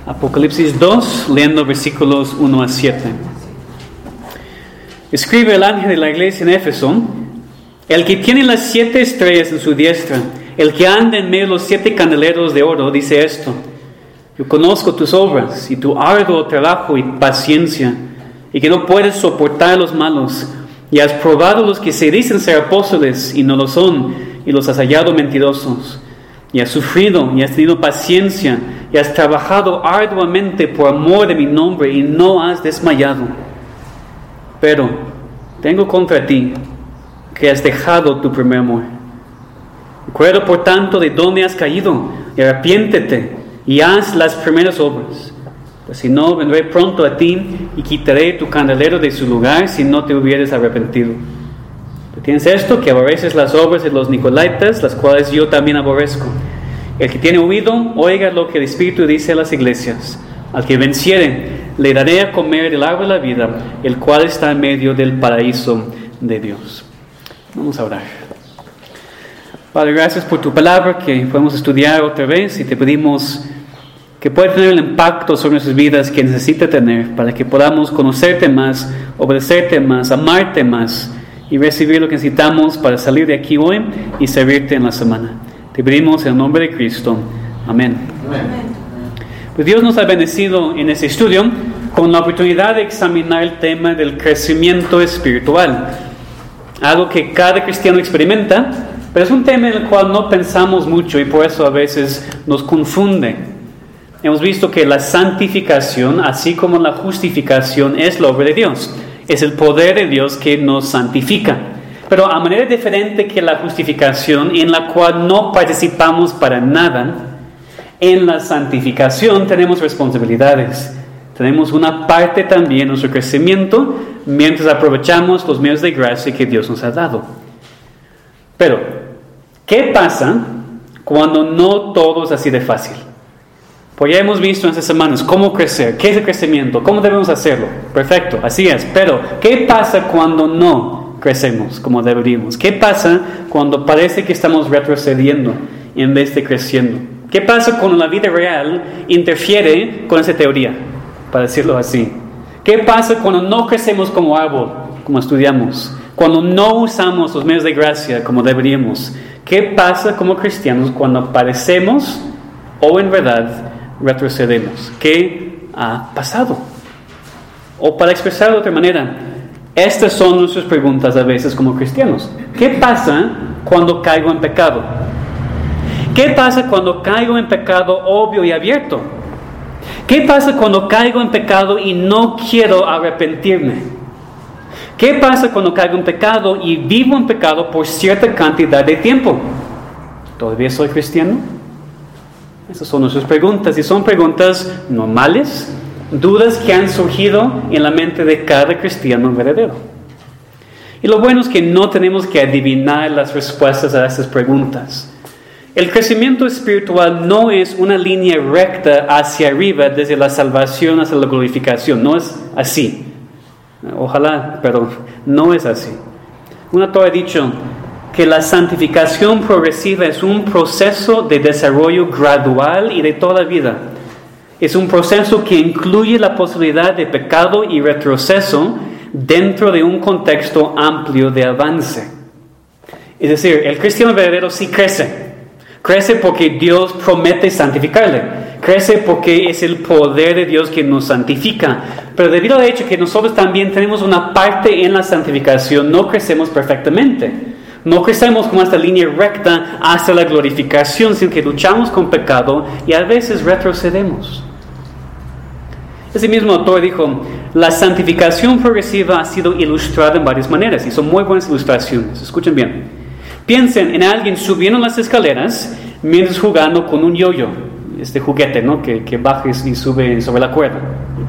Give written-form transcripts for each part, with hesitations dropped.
Apocalipsis 2, leyendo versículos 1 a 7. Escribe el ángel de la iglesia en Éfeso: el que tiene las 7 estrellas en su diestra, el que anda en medio de los 7 candeleros de oro, dice esto: yo conozco tus obras y tu arduo trabajo y paciencia, y que no puedes soportar a los malos, y has probado los que se dicen ser apóstoles y no lo son, y los has hallado mentirosos, y has sufrido y has tenido paciencia, y has trabajado arduamente por amor de mi nombre, y no has desmayado. Pero tengo contra ti que has dejado tu primer amor. Recuerda por tanto de dónde has caído, y arrepiéntete, y haz las primeras obras. Pues si no, vendré pronto a ti, y quitaré tu candelero de su lugar, si no te hubieres arrepentido. Tú tienes esto, que aborreces las obras de los Nicolaitas, las cuales yo también aborrezco. El que tiene oído, oiga lo que el Espíritu dice a las iglesias. Al que venciere, le daré a comer del árbol de la vida, el cual está en medio del paraíso de Dios. Vamos a orar. Padre, gracias por tu palabra que podemos estudiar otra vez, y te pedimos que pueda tener el impacto sobre nuestras vidas que necesita tener, para que podamos conocerte más, obedecerte más, amarte más y recibir lo que necesitamos para salir de aquí hoy y servirte en la semana. Te pedimos en el nombre de Cristo. Amén. Amén. Pues Dios nos ha bendecido en este estudio con la oportunidad de examinar el tema del crecimiento espiritual, algo que cada cristiano experimenta, pero es un tema en el cual no pensamos mucho y por eso a veces nos confunde. Hemos visto que la santificación, así como la justificación, es la obra de Dios. Es el poder de Dios que nos santifica, pero a manera diferente que la justificación, en la cual no participamos para nada. En la santificación tenemos responsabilidades. Tenemos una parte también en nuestro crecimiento mientras aprovechamos los medios de gracia que Dios nos ha dado. Pero, ¿qué pasa cuando no todo es así de fácil? Pues ya hemos visto en estas semanas cómo crecer, qué es el crecimiento, cómo debemos hacerlo. Perfecto, así es. Pero, ¿qué pasa cuando no crecemos como deberíamos? ¿Qué pasa cuando parece que estamos retrocediendo en vez de creciendo? ¿Qué pasa cuando la vida real interfiere con esa teoría, para decirlo así? ¿Qué pasa cuando no crecemos como árbol, como estudiamos? Cuando no usamos los medios de gracia como deberíamos. ¿Qué pasa como cristianos cuando parecemos o en verdad retrocedemos? ¿Qué ha pasado? O para expresarlo de otra manera, estas son nuestras preguntas a veces como cristianos. ¿Qué pasa cuando caigo en pecado? ¿Qué pasa cuando caigo en pecado obvio y abierto? ¿Qué pasa cuando caigo en pecado y no quiero arrepentirme? ¿Qué pasa cuando caigo en pecado y vivo en pecado por cierta cantidad de tiempo? ¿Todavía soy cristiano? Esas son nuestras preguntas, y son preguntas normales, dudas que han surgido en la mente de cada cristiano verdadero. Y lo bueno es que no tenemos que adivinar las respuestas a estas preguntas. El crecimiento espiritual no es una línea recta hacia arriba desde la salvación hasta la glorificación. No es así. Ojalá, pero no es así. Un autor ha dicho que la santificación progresiva es un proceso de desarrollo gradual y de toda la vida. Es un proceso que incluye la posibilidad de pecado y retroceso dentro de un contexto amplio de avance. Es decir, el cristiano verdadero sí crece. Crece porque Dios promete santificarle. Crece porque es el poder de Dios que nos santifica. Pero debido al hecho que nosotros también tenemos una parte en la santificación, no crecemos perfectamente. No crecemos como esta línea recta hacia la glorificación, sino que luchamos con pecado y a veces retrocedemos. Ese mismo autor dijo: la santificación progresiva ha sido ilustrada en varias maneras, y son muy buenas ilustraciones. Escuchen bien. Piensen en alguien subiendo las escaleras mientras jugando con un yo-yo, este juguete, ¿no? que baja y sube sobre la cuerda.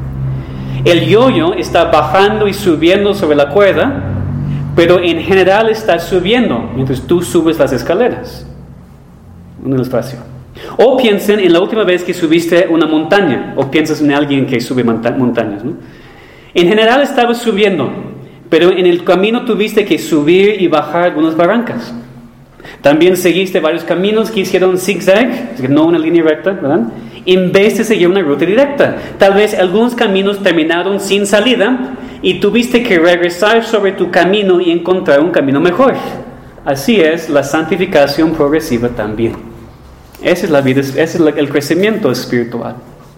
El yo-yo está bajando y subiendo sobre la cuerda, pero en general está subiendo mientras tú subes las escaleras. Una ilustración. O piensen en la última vez que subiste una montaña, o piensas en alguien que sube montañas, ¿no? En general estabas subiendo, pero en el camino tuviste que subir y bajar algunas barrancas. También seguiste varios caminos que hicieron zigzag, no una línea recta, ¿verdad? en vez de seguir una ruta directa. Tal vez algunos caminos terminaron sin salida y tuviste que regresar sobre tu camino y encontrar un camino mejor. Así es la santificación progresiva también. Esa es la vida, ese es el crecimiento espiritual.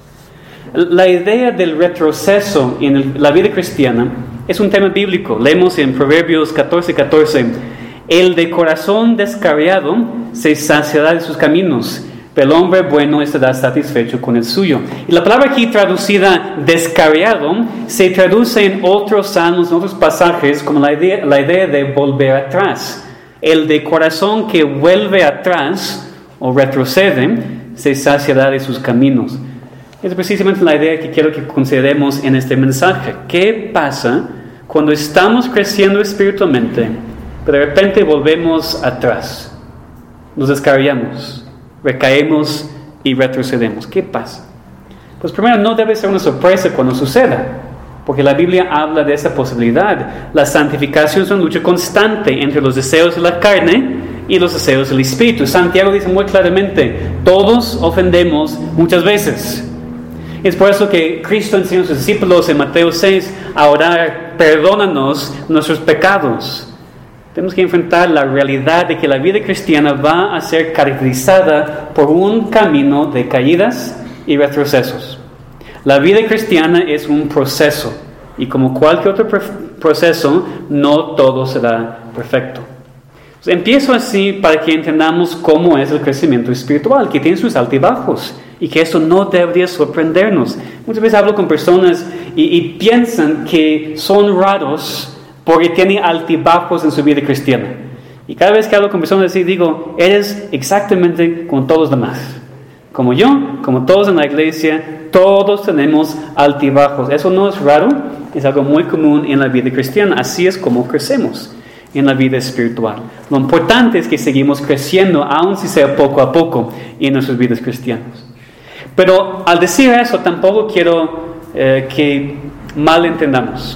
La idea del retroceso en la vida cristiana es un tema bíblico. Leemos en Proverbios 14:14. El de corazón descarriado se saciará de sus caminos, pero el hombre bueno estará satisfecho con el suyo. Y la palabra aquí traducida descarriado se traduce en otros salmos, en otros pasajes, como la idea de volver atrás. El de corazón que vuelve atrás o retrocede se saciará de sus caminos. Es precisamente la idea que quiero que consideremos en este mensaje. ¿Qué pasa cuando estamos creciendo espiritualmente, pero de repente volvemos atrás? Nos descarriamos, recaemos y retrocedemos. ¿Qué pasa? Pues primero, no debe ser una sorpresa cuando suceda, porque la Biblia habla de esa posibilidad. La santificación es una lucha constante entre los deseos de la carne y los deseos del Espíritu. Santiago dice muy claramente, todos ofendemos muchas veces. Es por eso que Cristo enseñó a sus discípulos en Mateo 6 a orar, perdónanos nuestros pecados. Tenemos que enfrentar la realidad de que la vida cristiana va a ser caracterizada por un camino de caídas y retrocesos. La vida cristiana es un proceso y como cualquier otro proceso, no todo será perfecto. Entonces, empiezo así para que entendamos cómo es el crecimiento espiritual, que tiene sus altibajos y que eso no debería sorprendernos. Muchas veces hablo con personas y piensan que son raros porque tienen altibajos en su vida cristiana. Y cada vez que hablo con personas así, digo, eres exactamente como todos los demás. Como yo, como todos en la iglesia, todos tenemos altibajos. Eso no es raro, es algo muy común en la vida cristiana. Así es como crecemos en la vida espiritual. Lo importante es que seguimos creciendo, aun si sea poco a poco, en nuestras vidas cristianas. Pero al decir eso, tampoco quiero que malentendamos.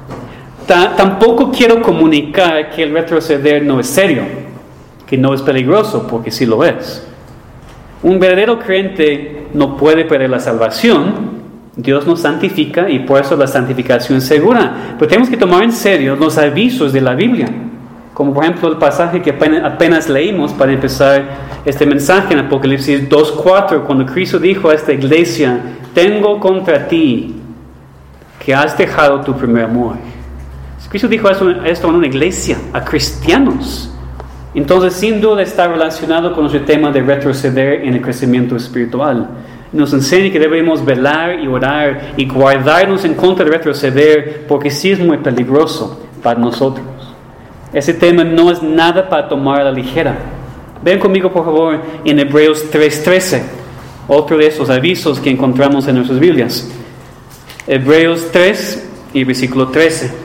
Tampoco quiero comunicar que el retroceder no es serio, que no es peligroso, porque sí lo es. Un verdadero creyente no puede perder la salvación. Dios nos santifica y por eso la santificación es segura. Pero tenemos que tomar en serio los avisos de la Biblia. Como por ejemplo el pasaje que apenas leímos para empezar este mensaje en Apocalipsis 2:4, cuando Cristo dijo a esta iglesia, tengo contra ti que has dejado tu primer amor. Cristo dijo esto en una iglesia, a cristianos. Entonces, sin duda está relacionado con nuestro tema de retroceder en el crecimiento espiritual. Nos enseña que debemos velar y orar y guardarnos en contra de retroceder, porque sí es muy peligroso para nosotros. Ese tema no es nada para tomar a la ligera. Ven conmigo, por favor, en Hebreos 3:13, otro de esos avisos que encontramos en nuestras Biblias. Hebreos 3 y versículo 13.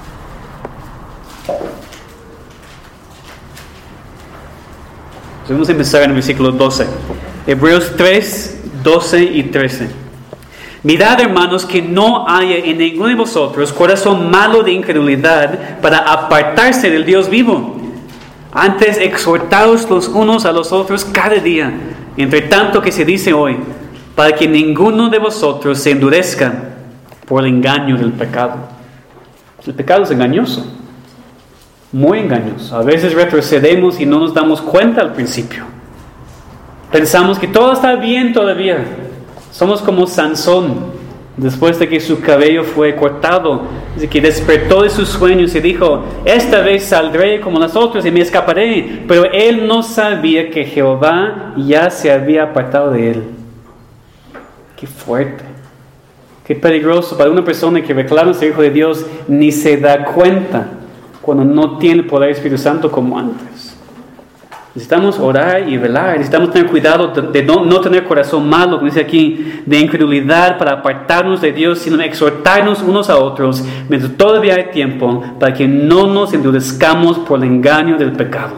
Vamos a empezar en el versículo 12. Hebreos 3, 12 y 13. Mirad, hermanos, que no haya en ninguno de vosotros corazón malo de incredulidad para apartarse del Dios vivo. Antes exhortaos los unos a los otros cada día, entre tanto que se dice hoy, para que ninguno de vosotros se endurezca por el engaño del pecado. El pecado es engañoso. Muy engañoso. A veces retrocedemos y no nos damos cuenta al principio. Pensamos que todo está bien todavía. Somos como Sansón, después de que su cabello fue cortado, desde que despertó de sus sueños y dijo, esta vez saldré como las otras y me escaparé. Pero él no sabía que Jehová ya se había apartado de él. Qué fuerte. Qué peligroso para una persona que reclama ser hijo de Dios, ni se da cuenta cuando no tiene el poder del Espíritu Santo como antes. Necesitamos orar y velar. Necesitamos tener cuidado de no tener corazón malo, como dice aquí, de incredulidad para apartarnos de Dios, sino exhortarnos unos a otros mientras todavía hay tiempo, para que no nos endurezcamos por el engaño del pecado.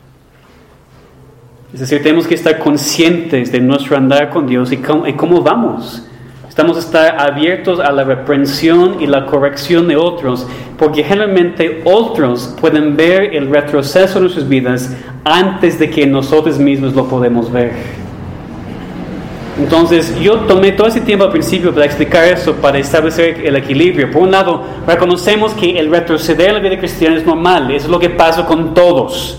Es decir, tenemos que estar conscientes de nuestro andar con Dios y cómo vamos. Estamos a estar abiertos a la reprensión y la corrección de otros, porque generalmente otros pueden ver el retroceso de nuestras vidas antes de que nosotros mismos lo podemos ver. Entonces, yo tomé todo ese tiempo al principio para explicar eso, para establecer el equilibrio. Por un lado, reconocemos que el retroceder en la vida cristiana es normal, es lo que pasa con todos.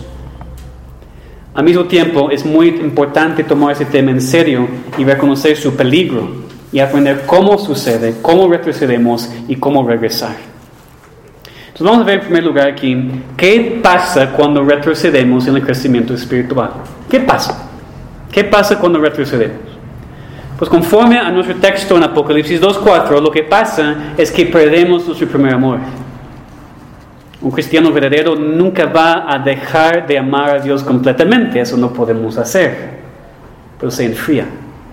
Al mismo tiempo, es muy importante tomar ese tema en serio y reconocer su peligro y aprender cómo sucede, cómo retrocedemos y cómo regresar. Entonces, vamos a ver en primer lugar aquí, ¿qué pasa cuando retrocedemos en el crecimiento espiritual? ¿Qué pasa? ¿Qué pasa cuando retrocedemos? Pues conforme a nuestro texto en Apocalipsis 2:4, lo que pasa es que perdemos nuestro primer amor. Un cristiano verdadero nunca va a dejar de amar a Dios completamente, eso no podemos hacer, pero se enfría.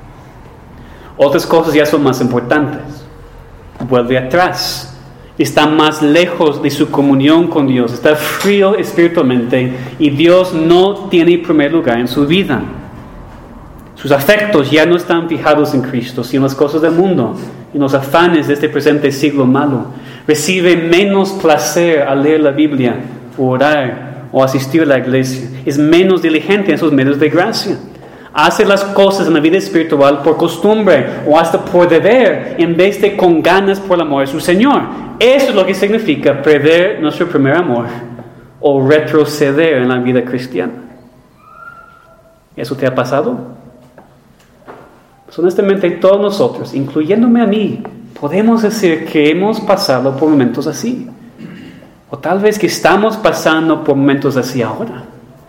Otras cosas ya son más importantes. Vuelve atrás, está más lejos de su comunión con Dios, está frío espiritualmente y Dios no tiene primer lugar en su vida. Sus afectos ya no están fijados en Cristo, sino en las cosas del mundo, en los afanes de este presente siglo malo. Recibe menos placer al leer la Biblia, o orar, o asistir a la iglesia. Es menos diligente en sus medios de gracia. Hace las cosas en la vida espiritual por costumbre, o hasta por deber, en vez de con ganas por el amor de su Señor. Eso es lo que significa perder nuestro primer amor, o retroceder en la vida cristiana. ¿Eso te ha pasado? Pues honestamente, todos nosotros, incluyéndome a mí, podemos decir que hemos pasado por momentos así. O tal vez que estamos pasando por momentos así ahora.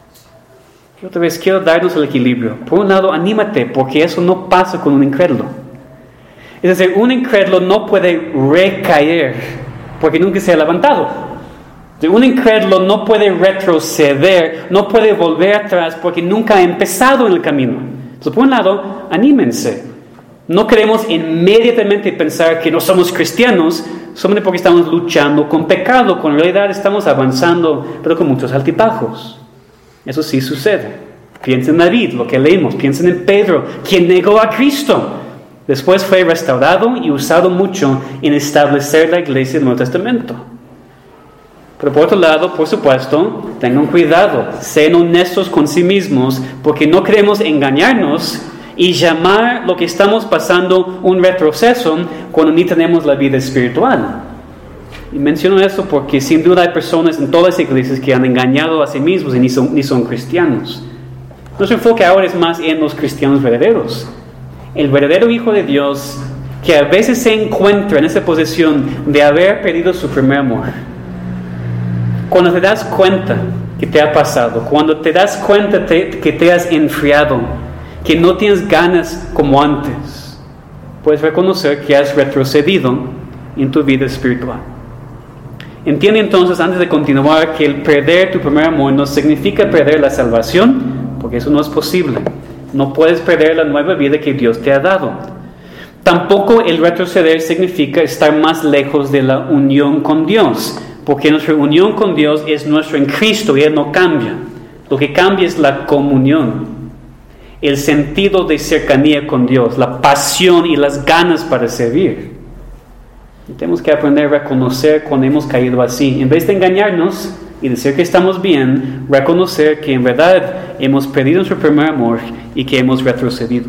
Y otra vez quiero darnos el equilibrio. Por un lado, anímate, porque eso no pasa con un incrédulo. Es decir, un incrédulo no puede recaer, porque nunca se ha levantado. Un incrédulo no puede retroceder, no puede volver atrás, porque nunca ha empezado en el camino. Entonces, por un lado, anímense. No queremos inmediatamente pensar que no somos cristianos solamente porque estamos luchando con pecado, cuando en realidad estamos avanzando, pero con muchos altibajos. Eso sí sucede. Piensen en David, lo que leímos. Piensen en Pedro, quien negó a Cristo. Después fue restaurado y usado mucho en establecer la iglesia del Nuevo Testamento. Pero por otro lado, por supuesto, tengan cuidado, sean honestos con sí mismos, porque no queremos engañarnos y llamar lo que estamos pasando un retroceso cuando ni tenemos la vida espiritual. Y menciono esto porque sin duda hay personas en todas las iglesias que han engañado a sí mismos y ni son cristianos. Nuestro enfoque ahora es más en los cristianos verdaderos. El verdadero Hijo de Dios que a veces se encuentra en esa posición de haber perdido su primer amor. Cuando te das cuenta que te ha pasado, cuando te das cuenta que te has enfriado, que no tienes ganas como antes, puedes reconocer que has retrocedido en tu vida espiritual. Entiende entonces, antes de continuar, que el perder tu primer amor no significa perder la salvación, porque eso no es posible. No puedes perder la nueva vida que Dios te ha dado. Tampoco el retroceder significa estar más lejos de la unión con Dios, porque nuestra unión con Dios es nuestra en Cristo y Él no cambia. Lo que cambia es la comunión, el sentido de cercanía con Dios, la pasión y las ganas para servir. Y tenemos que aprender a reconocer cuando hemos caído así. En vez de engañarnos y decir que estamos bien, reconocer que en verdad hemos perdido nuestro primer amor y que hemos retrocedido.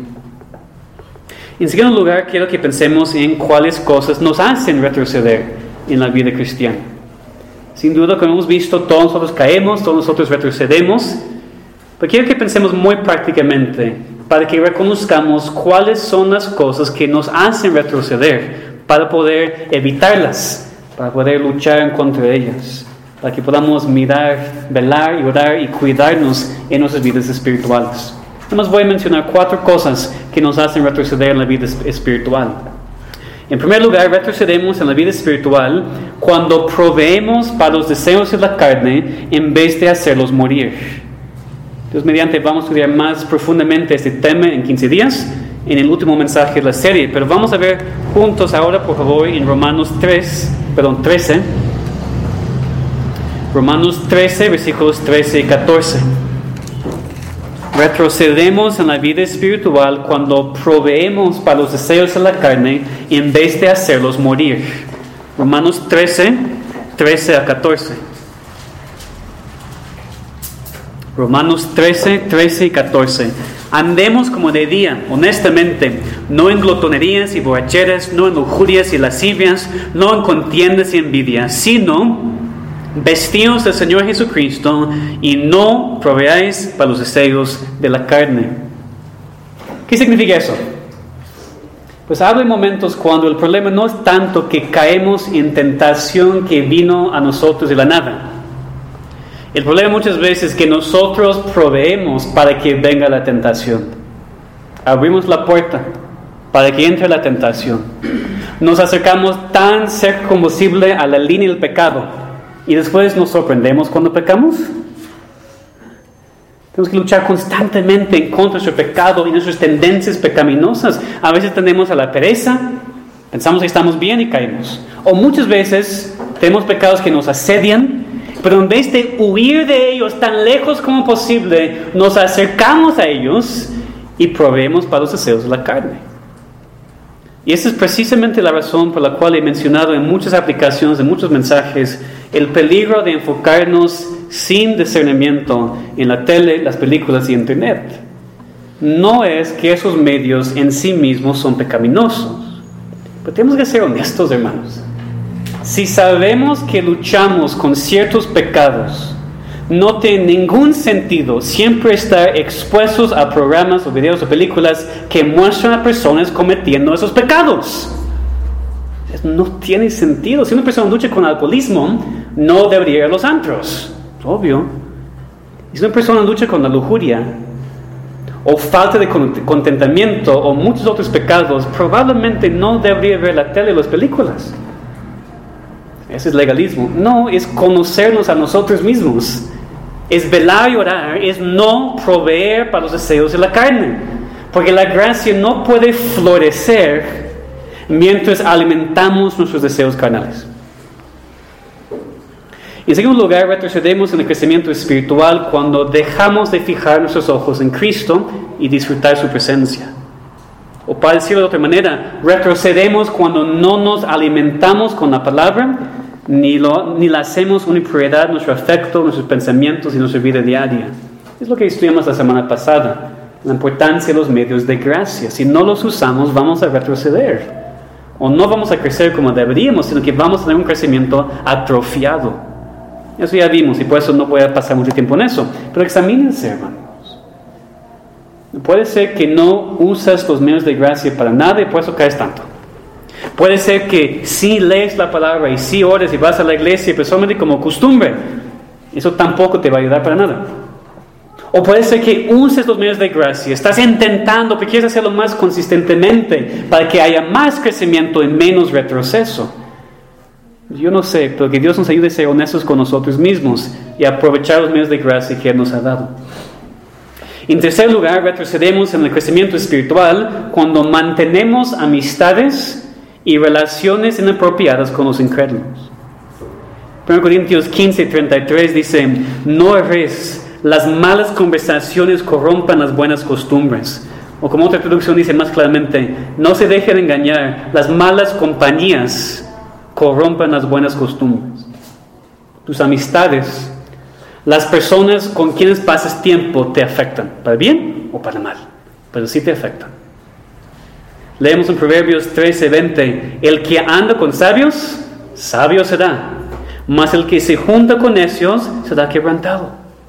En segundo lugar, quiero que pensemos en cuáles cosas nos hacen retroceder en la vida cristiana. Sin duda, como hemos visto, todos nosotros caemos, todos nosotros retrocedemos, pero quiero que pensemos muy prácticamente para que reconozcamos cuáles son las cosas que nos hacen retroceder, para poder evitarlas, para poder luchar en contra de ellas, para que podamos mirar, velar y orar y cuidarnos en nuestras vidas espirituales. Además voy a mencionar 4 cosas que nos hacen retroceder en la vida espiritual. En primer lugar, retrocedemos en la vida espiritual cuando proveemos para los deseos de la carne en vez de hacerlos morir. Entonces, mediante vamos a estudiar más profundamente este tema en 15 días, en el último mensaje de la serie. Pero vamos a ver juntos ahora, por favor, en Romanos 13. Romanos 13, versículos 13 y 14. Retrocedemos en la vida espiritual cuando proveemos para los deseos de la carne en vez de hacerlos morir. Romanos 13, 13 a 14. Romanos 13 y 14. Andemos como de día, honestamente, no en glotonerías y borracheras, no en lujurias y lascivias, no en contiendas y envidias, sino vestíos del Señor Jesucristo y no proveáis para los deseos de la carne. ¿Qué significa eso? Pues habla en momentos cuando el problema no es tanto que caemos en tentación que vino a nosotros de la nada. El problema muchas veces es que nosotros proveemos para que venga la tentación. Abrimos la puerta para que entre la tentación. Nos acercamos tan cerca como posible a la línea del pecado y después nos sorprendemos cuando pecamos. Tenemos que luchar constantemente en contra de nuestro pecado y nuestras tendencias pecaminosas. A veces tendemos a la pereza, pensamos que estamos bien y caemos. O muchas veces tenemos pecados que nos asedian, pero en vez de huir de ellos tan lejos como posible, nos acercamos a ellos y proveemos para los deseos de la carne. Y esa es precisamente la razón por la cual he mencionado en muchas aplicaciones, en muchos mensajes, el peligro de enfocarnos sin discernimiento en la tele, las películas y internet. No es que esos medios en sí mismos son pecaminosos, pero tenemos que ser honestos, hermanos. Si sabemos que luchamos con ciertos pecados, no tiene ningún sentido siempre estar expuestos a programas o videos o películas que muestran a personas cometiendo esos pecados. No tiene sentido. Si una persona lucha con alcoholismo, no debería ir a los antros, obvio. Y si una persona lucha con la lujuria o falta de contentamiento o muchos otros pecados, probablemente no debería ver la tele o las películas. Ese es legalismo. No, es conocernos a nosotros mismos. Es velar y orar, es no proveer para los deseos de la carne. Porque la gracia no puede florecer mientras alimentamos nuestros deseos carnales. Y en segundo lugar, retrocedemos en el crecimiento espiritual cuando dejamos de fijar nuestros ojos en Cristo y disfrutar su presencia. O para decirlo de otra manera, retrocedemos cuando no nos alimentamos con la palabra, ni la hacemos una prioridad nuestro afecto, nuestros pensamientos y nuestra vida diaria. Es lo que estudiamos la semana pasada, la importancia de los medios de gracia. Si no los usamos, vamos a retroceder. O no vamos a crecer como deberíamos, sino que vamos a tener un crecimiento atrofiado. Eso ya vimos y por eso no voy a pasar mucho tiempo en eso. Pero examínense, hermanos. Puede ser que no usas los medios de gracia para nada y por eso caes tanto. Puede ser que sí lees la palabra y sí ores y vas a la iglesia, pero solamente como costumbre. Eso tampoco te va a ayudar para nada. O puede ser que uses los medios de gracia, estás intentando, pero quieres hacerlo más consistentemente para que haya más crecimiento y menos retroceso. Yo no sé, pero que Dios nos ayude a ser honestos con nosotros mismos y a aprovechar los medios de gracia que Él nos ha dado. En tercer lugar, retrocedemos en el crecimiento espiritual cuando mantenemos amistades y relaciones inapropiadas con los incrédulos. 1 Corintios 15:33 dice: no erréis, las malas conversaciones corrompan las buenas costumbres. O como otra traducción dice más claramente: no se dejen engañar, las malas compañías corrompan las buenas costumbres. Tus amistades, las personas con quienes pasas tiempo te afectan, para bien o para mal, pero sí te afectan. Leemos en Proverbios 13:20: el que anda con sabios, sabio será, mas el que se junta con necios será quebrantado.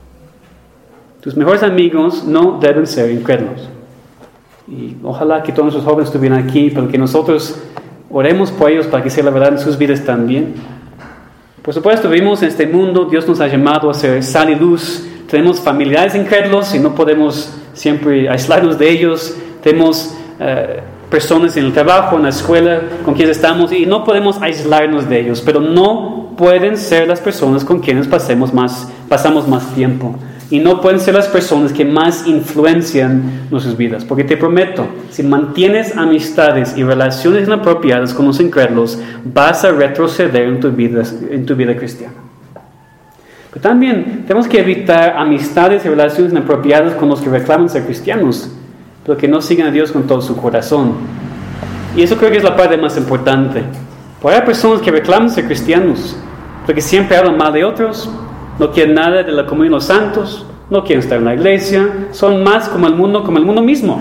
Tus mejores amigos no deben ser incrédulos. Y ojalá que todos nuestros jóvenes estuvieran aquí, pero que nosotros oremos por ellos para que sea la verdad en sus vidas también. Por supuesto, vivimos en este mundo, Dios nos ha llamado a ser sal y luz. Tenemos familiares incrédulos y no podemos siempre aislarnos de ellos. Tenemos personas en el trabajo, en la escuela con quienes estamos y no podemos aislarnos de ellos, pero no pueden ser las personas con quienes pasamos más tiempo. Y no pueden ser las personas que más influencian nuestras vidas. Porque te prometo, si mantienes amistades y relaciones inapropiadas con los incrédulos, vas a retroceder en tu vida cristiana. Pero también tenemos que evitar amistades y relaciones inapropiadas con los que reclaman ser cristianos, pero que no sigan a Dios con todo su corazón. Y eso creo que es la parte más importante. Porque hay personas que reclaman ser cristianos, pero que siempre hablan mal de otros, no quieren nada de la comunión de los santos, no quieren estar en la iglesia, son más como el mundo mismo.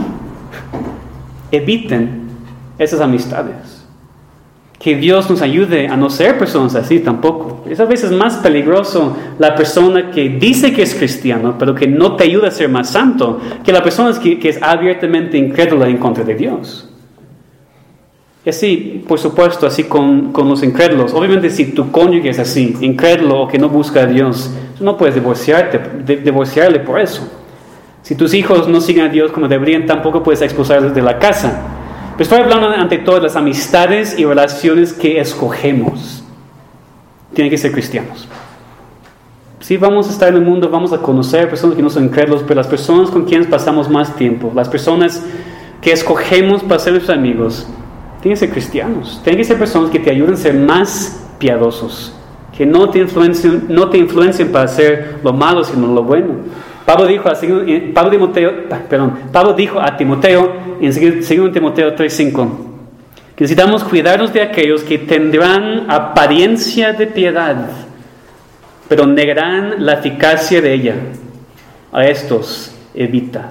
Eviten esas amistades. Que Dios nos ayude a no ser personas así tampoco. Es a veces más peligroso la persona que dice que es cristiano, pero que no te ayuda a ser más santo, que la persona que es abiertamente incrédula en contra de Dios. Y así, por supuesto, así con los incrédulos. Obviamente, si tu cónyuge es así, incrédulo o que no busca a Dios, tú no puedes divorciarle por eso. Si tus hijos no siguen a Dios como deberían, tampoco puedes expulsarlos de la casa. Pero estoy hablando ante todo de las amistades y relaciones que escogemos. Tienen que ser cristianos. Sí, vamos a estar en el mundo, vamos a conocer personas que no son incrédulos, pero las personas con quienes pasamos más tiempo, las personas que escogemos para ser nuestros amigos, tienen que ser cristianos. Tienen que ser personas que te ayuden a ser más piadosos, que no te influencien para hacer lo malo, sino lo bueno. Pablo dijo a Timoteo en 2 Timoteo 3:5 que necesitamos cuidarnos de aquellos que tendrán apariencia de piedad, pero negarán la eficacia de ella. A estos evita.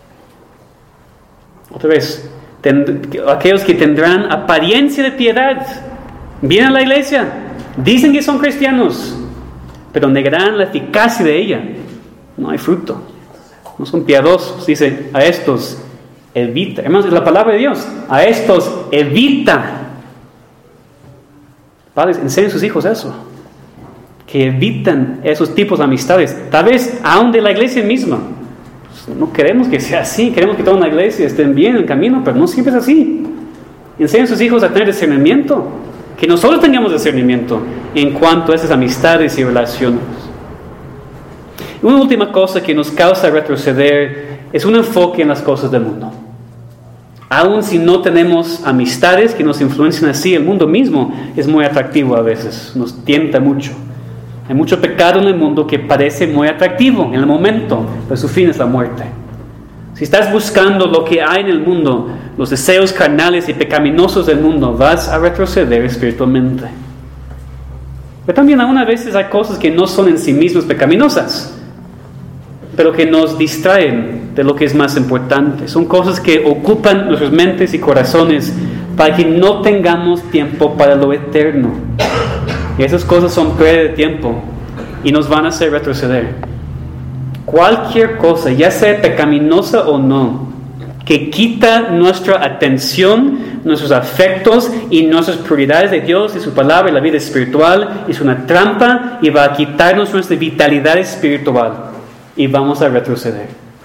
Otra vez, aquellos que tendrán apariencia de piedad, vienen a la iglesia, dicen que son cristianos, pero negarán la eficacia de ella. No hay fruto, no son piadosos. Dice, a estos evita. Hermanos, es la palabra de Dios. A estos evita. Padres, enseñen a sus hijos eso, que evitan esos tipos de amistades, tal vez aún de la iglesia misma. No queremos que sea así, queremos que toda una iglesia estén bien en el camino, pero no siempre es así. Enseñen a sus hijos a tener discernimiento, que nosotros tengamos discernimiento en cuanto a esas amistades y relaciones. Una última cosa que nos causa retroceder es un enfoque en las cosas del mundo. Aun si no tenemos amistades que nos influencian así, el mundo mismo es muy atractivo a veces, nos tienta mucho. Hay mucho pecado en el mundo que parece muy atractivo en el momento, pero su fin es la muerte. Si estás buscando lo que hay en el mundo, los deseos carnales y pecaminosos del mundo, vas a retroceder espiritualmente. Pero también aún a veces hay cosas que no son en sí mismas pecaminosas, pero que nos distraen de lo que es más importante. Son cosas que ocupan nuestras mentes y corazones para que no tengamos tiempo para lo eterno. Y esas cosas son pérdida de tiempo y nos van a hacer retroceder. Cualquier cosa, ya sea pecaminosa o no, que quita nuestra atención, nuestros afectos y nuestras prioridades de Dios y su palabra y la vida espiritual, es una trampa y va a quitarnos nuestra vitalidad espiritual. Y vamos a retroceder.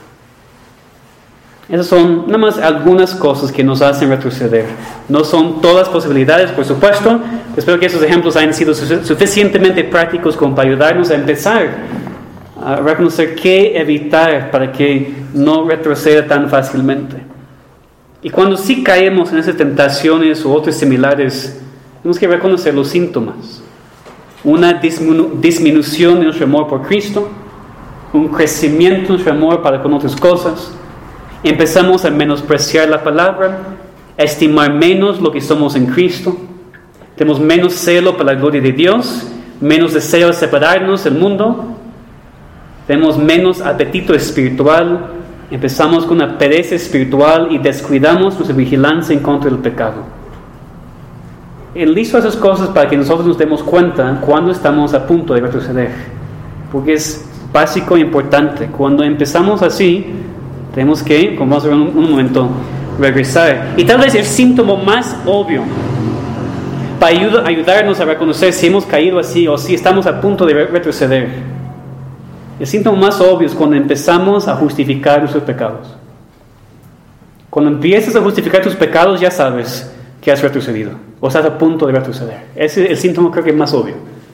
Esas son nada más algunas cosas que nos hacen retroceder. No son todas posibilidades, por supuesto. Espero que esos ejemplos hayan sido suficientemente prácticos como para ayudarnos a empezar a reconocer qué evitar para que no retroceda tan fácilmente. Y cuando sí caemos en esas tentaciones u otras similares, tenemos que reconocer los síntomas. Una disminución de nuestro amor por Cristo, un crecimiento en nuestro amor para con otras cosas. Empezamos a menospreciar la palabra, a estimar menos lo que somos en Cristo. Tenemos menos celo para la gloria de Dios, menos deseo de separarnos del mundo. Tenemos menos apetito espiritual. Empezamos con una pereza espiritual y descuidamos nuestra vigilancia en contra del pecado. Él hizo esas cosas para que nosotros nos demos cuenta cuando estamos a punto de retroceder, porque es básico e importante. Cuando empezamos así, tenemos que, como vamos a ver en un momento, regresar. Y tal vez el síntoma más obvio para ayudarnos a reconocer si hemos caído así o si estamos a punto de retroceder, el síntoma más obvio es cuando empezamos a justificar nuestros pecados. Cuando empiezas a justificar tus pecados, ya sabes que has retrocedido o estás a punto de retroceder. Ese es el síntoma, creo que más obvio.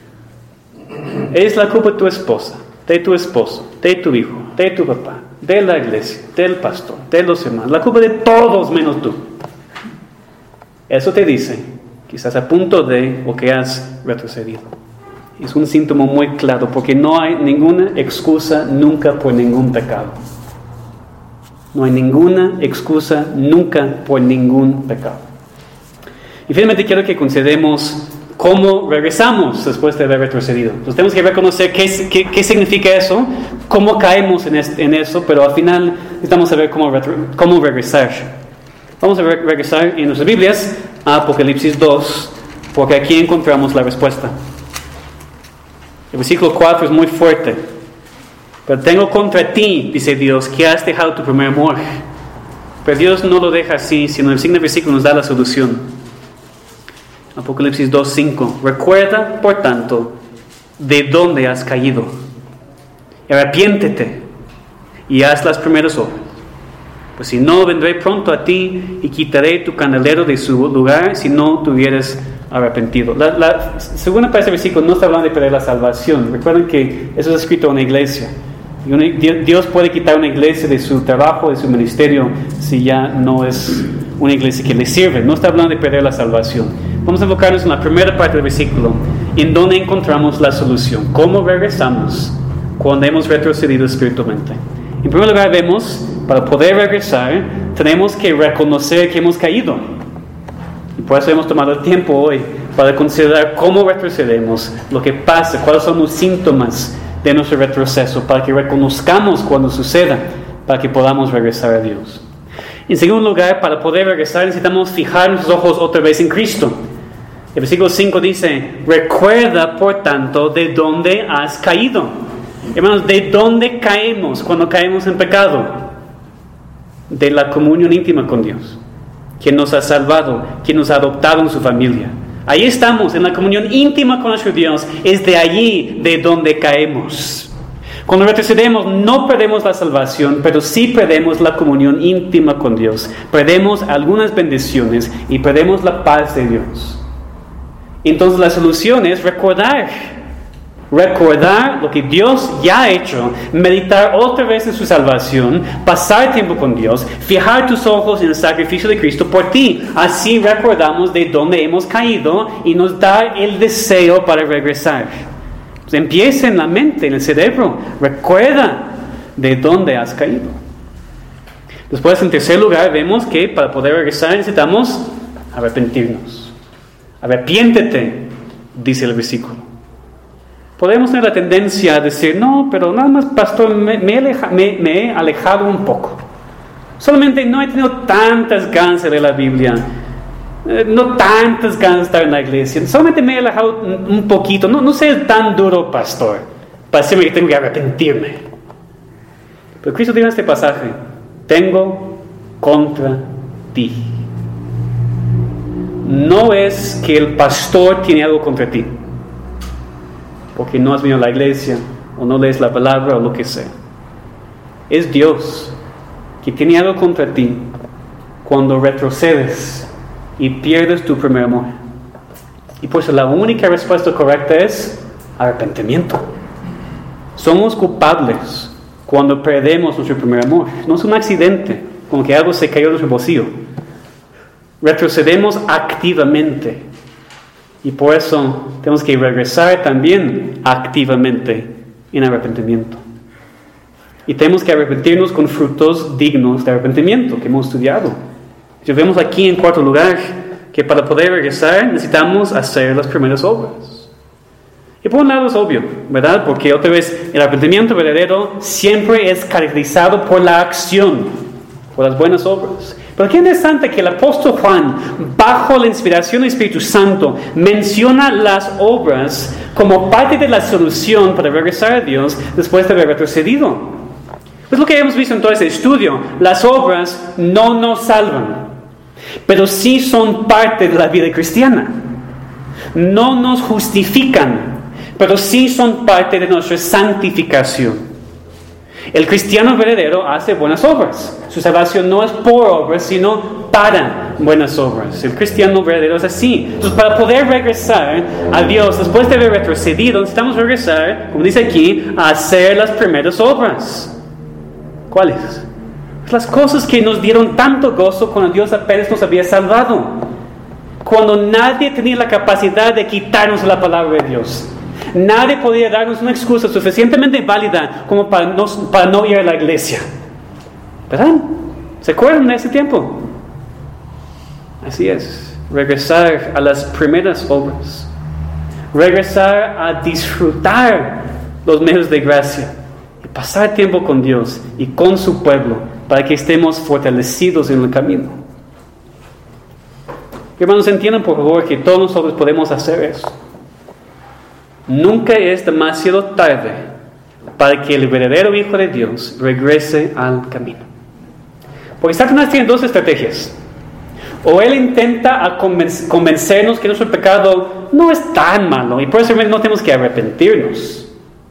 Es la culpa de tu esposa, de tu esposo, de tu hijo, de tu papá, de la iglesia, del pastor, de los hermanos. La culpa de todos menos tú. Eso te dice que estás a punto de o que has retrocedido. Es un síntoma muy claro, porque no hay ninguna excusa nunca por ningún pecado. No hay ninguna excusa nunca por ningún pecado. Y finalmente quiero que consideremos ¿cómo regresamos después de haber retrocedido? Entonces tenemos que reconocer qué significa eso, cómo caemos en eso, pero al final necesitamos saber cómo regresar. Vamos a regresar en nuestras Biblias a Apocalipsis 2, porque aquí encontramos la respuesta. El versículo 4 es muy fuerte. Pero tengo contra ti, dice Dios, que has dejado tu primer amor. Pero Dios no lo deja así, sino el siguiente versículo nos da la solución. Apocalipsis 2:5. Recuerda, por tanto, de dónde has caído. Arrepiéntete y haz las primeras obras. Pues si no, vendré pronto a ti y quitaré tu candelero de su lugar si no te hubieras arrepentido. La segunda parte del versículo no está hablando de perder la salvación. Recuerden que eso es escrito en una iglesia. Dios puede quitar una iglesia de su trabajo, de su ministerio, si ya no es una iglesia que le sirve. No está hablando de perder la salvación. Vamos a enfocarnos en la primera parte del versículo, en donde encontramos la solución. ¿Cómo regresamos cuando hemos retrocedido espiritualmente? En primer lugar vemos, para poder regresar, tenemos que reconocer que hemos caído. Y por eso hemos tomado el tiempo hoy para considerar cómo retrocedemos, lo que pasa, cuáles son los síntomas de nuestro retroceso, para que reconozcamos cuando suceda, para que podamos regresar a Dios. En segundo lugar, para poder regresar necesitamos fijar nuestros ojos otra vez en Cristo. El versículo 5 dice, recuerda por tanto de dónde has caído. Hermanos, ¿de dónde caemos cuando caemos en pecado? De la comunión íntima con Dios, quien nos ha salvado, quien nos ha adoptado en su familia. Ahí estamos, en la comunión íntima con nuestro Dios. Es de allí de donde caemos. Cuando retrocedemos, no perdemos la salvación, pero sí perdemos la comunión íntima con Dios. Perdemos algunas bendiciones y perdemos la paz de Dios. Entonces la solución es recordar lo que Dios ya ha hecho, meditar otra vez en su salvación, pasar tiempo con Dios, fijar tus ojos en el sacrificio de Cristo por ti. Así recordamos de dónde hemos caído y nos da el deseo para regresar. Entonces, empieza en la mente, en el cerebro. Recuerda de dónde has caído. Después, en tercer lugar, vemos que para poder regresar necesitamos arrepentirnos. Arrepiéntete, dice el versículo. Podemos tener la tendencia a decir, no, pero nada más, pastor, me he alejado un poco. Solamente no he tenido tantas ganas de leer la Biblia, no tantas ganas de estar en la iglesia. Solamente me he alejado un poquito. No ser tan duro, pastor, para decirme que tengo que arrepentirme. Pero Cristo dice en este pasaje, tengo contra ti. No es que el pastor tiene algo contra ti, porque no has venido a la iglesia, o no lees la palabra, o lo que sea. Es Dios que tiene algo contra ti cuando retrocedes y pierdes tu primer amor. Y por eso la única respuesta correcta es arrepentimiento. Somos culpables cuando perdemos nuestro primer amor. No es un accidente, como que algo se cayó de nuestro bolsillo. Retrocedemos activamente. Y por eso tenemos que regresar también activamente en arrepentimiento. Y tenemos que arrepentirnos con frutos dignos de arrepentimiento que hemos estudiado. Y vemos aquí en cuarto lugar que para poder regresar necesitamos hacer las primeras obras. Y por un lado es obvio, ¿verdad? Porque otra vez el arrepentimiento verdadero siempre es caracterizado por la acción, por las buenas obras. Pero qué interesante que el apóstol Juan, bajo la inspiración del Espíritu Santo, menciona las obras como parte de la solución para regresar a Dios después de haber retrocedido. Es lo que hemos visto en todo este estudio. Las obras no nos salvan, pero sí son parte de la vida cristiana. No nos justifican, pero sí son parte de nuestra santificación. El cristiano verdadero hace buenas obras. Su salvación no es por obras, sino para buenas obras. El cristiano verdadero es así. Entonces, para poder regresar a Dios después de haber retrocedido, necesitamos regresar, como dice aquí, a hacer las primeras obras. ¿Cuáles? Las cosas que nos dieron tanto gozo cuando Dios apenas nos había salvado. Cuando nadie tenía la capacidad de quitarnos la palabra de Dios. Nadie podía darnos una excusa suficientemente válida como para no ir a la iglesia. ¿Verdad? ¿Se acuerdan de ese tiempo? Así es. Regresar a las primeras obras. regresar a disfrutar los medios de gracia y pasar tiempo con Dios y con su pueblo para que estemos fortalecidos en el camino. Hermanos, entiendan por favor que todos nosotros podemos hacer eso. Nunca es demasiado tarde para que el verdadero Hijo de Dios regrese al camino. Porque Satanás tiene dos estrategias. O él intenta convencernos que nuestro pecado no es tan malo y por eso no tenemos que arrepentirnos.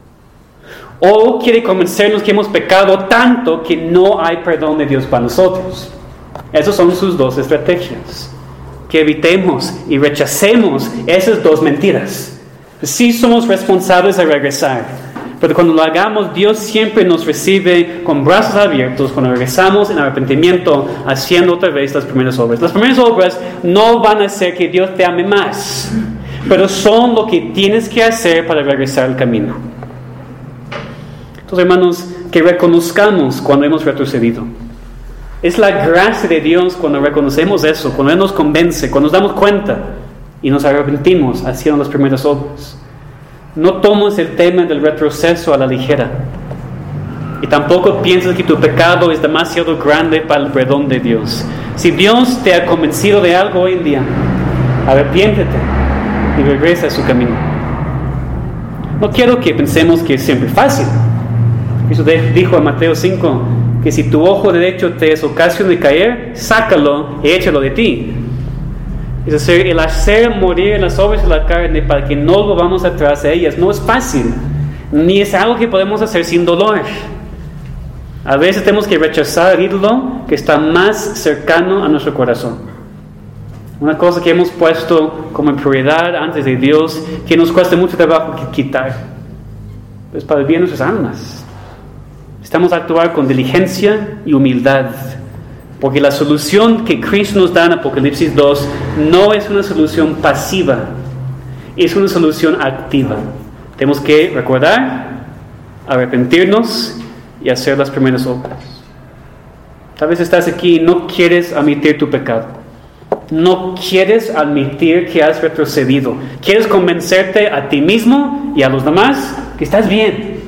O quiere convencernos que hemos pecado tanto que no hay perdón de Dios para nosotros. Esas son sus dos estrategias. Que evitemos y rechacemos esas dos mentiras. Sí somos responsables de regresar, pero cuando lo hagamos, Dios siempre nos recibe con brazos abiertos cuando regresamos en arrepentimiento, haciendo otra vez las primeras obras. Las primeras obras no van a hacer que Dios te ame más, pero son lo que tienes que hacer para regresar al camino. Entonces, hermanos, que reconozcamos cuando hemos retrocedido. Es la gracia de Dios cuando reconocemos eso, cuando Él nos convence, cuando nos damos cuenta y nos arrepentimos haciendo las primeras obras. No tomes el tema del retroceso a la ligera. Y tampoco pienses que tu pecado es demasiado grande para el perdón de Dios. Si Dios te ha convencido de algo hoy en día, arrepiéntete y regresa a su camino. No quiero que pensemos que es siempre fácil. Jesús dijo en Mateo 5 que si tu ojo derecho te es ocasión de caer, sácalo y échalo de ti. Es decir, el hacer morir las obras de la carne para que no volvamos atrás de ellas no es fácil, ni es algo que podemos hacer sin dolor. A veces tenemos que rechazar el ídolo que está más cercano a nuestro corazón. Una cosa que hemos puesto como prioridad antes de Dios, que nos cuesta mucho trabajo quitar. Es para el bien de nuestras almas. Estamos a actuar con diligencia y humildad. Porque la solución que Cristo nos da en Apocalipsis 2 no es una solución pasiva, es una solución activa. Tenemos que recordar, arrepentirnos y hacer las primeras obras. Tal vez estás aquí y no quieres admitir tu pecado. No quieres admitir que has retrocedido. Quieres convencerte a ti mismo y a los demás que estás bien.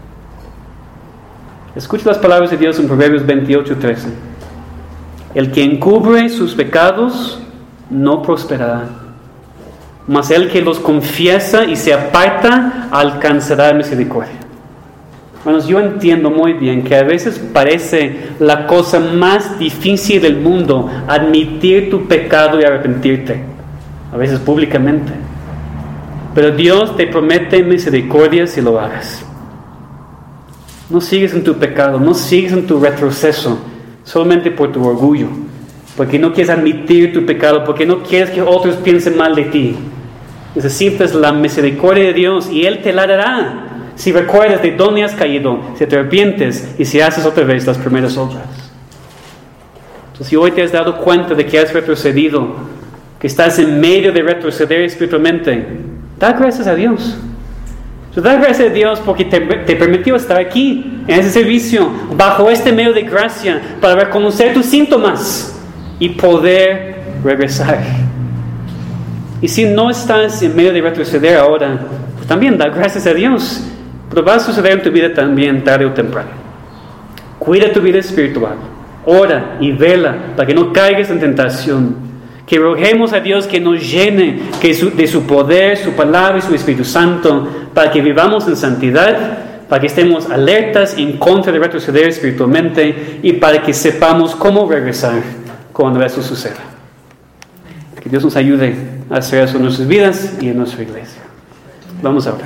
Escucha las palabras de Dios en Proverbios 28:13. El que encubre sus pecados no prosperará, mas el que los confiesa y se aparta alcanzará misericordia. Hermanos, yo entiendo muy bien que a veces parece la cosa más difícil del mundo admitir tu pecado y arrepentirte, a veces públicamente. Pero Dios te promete misericordia si lo hagas. No sigues en tu pecado, no sigues en tu retroceso, solamente por tu orgullo, porque no quieres admitir tu pecado, porque no quieres que otros piensen mal de ti. Necesitas la misericordia de Dios y Él te la dará si recuerdas de dónde has caído, si te arrepientes y si haces otra vez las primeras obras. Entonces, si hoy te has dado cuenta de que has retrocedido, que estás en medio de retroceder espiritualmente, da gracias a Dios. Da gracias a Dios porque te permitió estar aquí, en ese servicio, bajo este medio de gracia, para reconocer tus síntomas y poder regresar. Y si no estás en medio de retroceder ahora, pues también da gracias a Dios. Pero va a suceder en tu vida también, tarde o temprano. Cuida tu vida espiritual. Ora y vela para que no caigas en tentación. Que roguemos a Dios que nos llene de su poder, su palabra y su Espíritu Santo, para que vivamos en santidad, para que estemos alertas en contra de retroceder espiritualmente y para que sepamos cómo regresar cuando eso suceda. Que Dios nos ayude a hacer eso en nuestras vidas y en nuestra iglesia. Vamos a orar.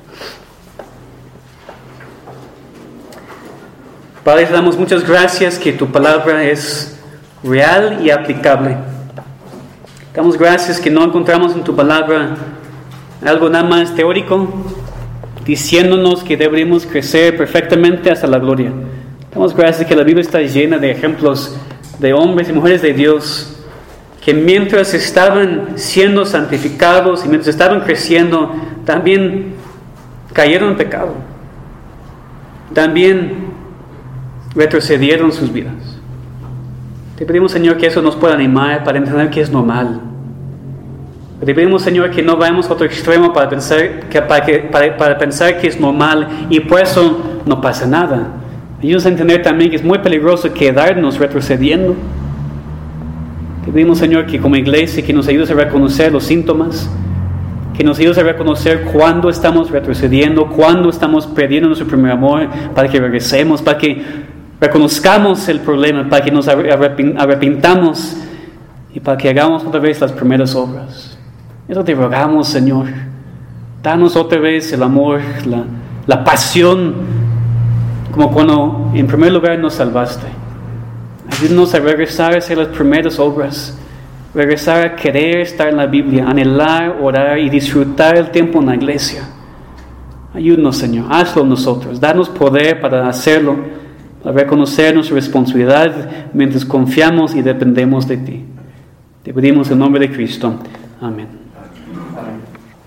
Padre, te damos muchas gracias que tu palabra es real y aplicable. Damos gracias que no encontramos en tu palabra algo nada más teórico, diciéndonos que deberíamos crecer perfectamente hasta la gloria. Damos gracias que la Biblia está llena de ejemplos de hombres y mujeres de Dios que mientras estaban siendo santificados y mientras estaban creciendo, también cayeron en pecado. También retrocedieron sus vidas. Te pedimos, Señor, que eso nos pueda animar para entender que es normal. Te pedimos, Señor, que no vayamos a otro extremo para pensar que es normal y por eso no pasa nada. Ayúdanos a entender también que es muy peligroso quedarnos retrocediendo. Te pedimos, Señor, que como iglesia, que nos ayudes a reconocer los síntomas, que nos ayudes a reconocer cuándo estamos retrocediendo, cuándo estamos perdiendo nuestro primer amor, para que regresemos, para que reconozcamos el problema, para que nos arrepintamos y para que hagamos otra vez las primeras obras. Eso te rogamos, Señor. Danos otra vez el amor, la pasión, como cuando en primer lugar nos salvaste. Ayúdanos a regresar a hacer las primeras obras, regresar a querer estar en la Biblia, anhelar, orar y disfrutar el tiempo en la iglesia. Ayúdanos, Señor, hazlo nosotros, danos poder para hacerlo, para reconocer nuestra responsabilidad mientras confiamos y dependemos de ti. Te pedimos en nombre de Cristo. Amén.